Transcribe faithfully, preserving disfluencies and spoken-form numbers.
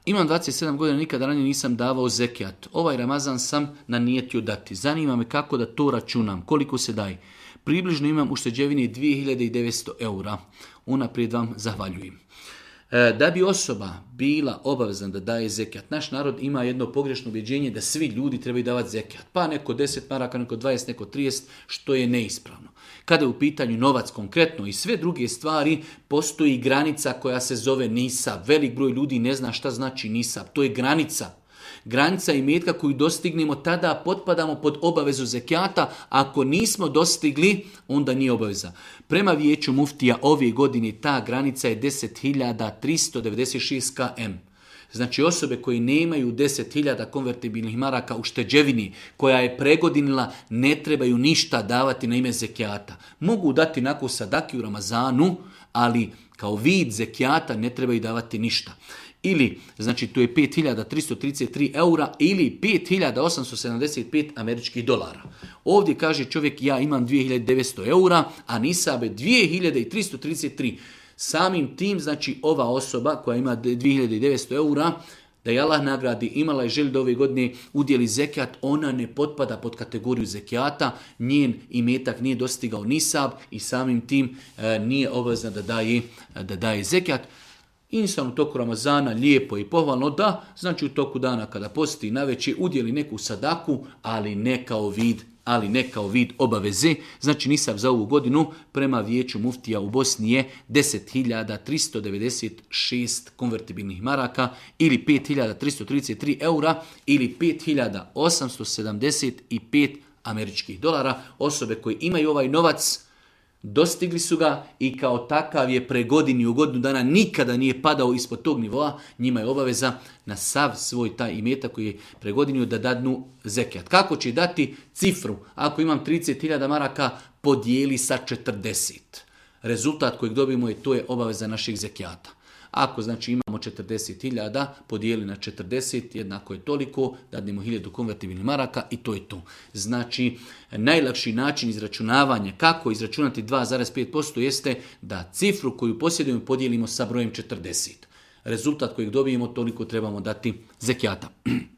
Imam dvadeset sedam godina, nikada ranije nisam davao zekijat. Ovaj Ramazan sam nanijetio dati. Zanima me kako da to računam, koliko se daje. Približno imam ušteđevine dvije hiljade devetsto eura. Unaprijed vam zahvaljujem. Da bi osoba bila obavezna da daje zekijat, naš narod ima jedno pogrešno ubjeđenje da svi ljudi trebaju davati zekijat. Pa neko deset maraka, neko dvadeset, neko trideset, što je neispravno. Kada je u pitanju novac konkretno i sve druge stvari, postoji granica koja se zove nisab. Velik broj ljudi ne zna šta znači nisab. To je granica. Granica imetka koju dostignemo, tada potpadamo pod obavezu zekijata. Ako nismo dostigli, onda nije obaveza. Prema vijeću muftija ove godine ta granica je deset hiljada tristo devedeset šest km. Znači osobe koje nemaju deset hiljada konvertibilnih maraka u šteđevini, koja je pregodinila, ne trebaju ništa davati na ime zekijata. Mogu dati nakon sadaki u Ramazanu, ali kao vid zekijata ne trebaju davati ništa. Ili, znači tu je pet hiljada tristo trideset tri eura ili pet hiljada osamsto sedamdeset pet američkih dolara. Ovdje kaže čovjek, ja imam dvije hiljade devetsto eura, a nisabe dvije hiljade tristo trideset tri. Samim tim, znači ova osoba koja ima dvije hiljade devetsto eura, da je Allah nagradi, imala je želju da ove godine udjeli zekijat, ona ne potpada pod kategoriju zekijata, njen imetak nije dostigao nisab i samim tim e, nije obavezna da daje, da daje zekijat. Insan u toku Ramazana lijepo i pohvalno da, znači u toku dana kada posti navečer udjeli neku sadaku, ali ne kao vid, ali ne kao vid obaveze. Znači nisab za ovu godinu prema vijeću muftija u Bosni je deset hiljada tristo devedeset šest konvertibilnih maraka ili pet hiljada tristo trideset tri eura ili pet hiljada osamsto sedamdeset pet američkih dolara. Osobe koje imaju ovaj novac dostigli su ga i kao takav je pre godini u godinu dana nikada nije padao ispod tog nivoa, njima je obaveza na sav svoj taj imetak koji je pre godinu da dadnu zekijat. Kako će dati cifru? Ako imam trideset hiljada maraka, podijeli sa četrdeset. Rezultat kojeg dobijemo je to je obaveza našeg zekijata. Ako znači imamo četrdeset hiljada, podijeli na četrdeset, jednako je toliko, dadnemo hiljadu konvertibilnih maraka i to je to. Znači, najlakši način izračunavanja, kako izračunati dva zarez pet posto jeste da cifru koju posjedujemo podijelimo sa brojem četrdeset. Rezultat kojeg dobijemo, toliko trebamo dati zekijata.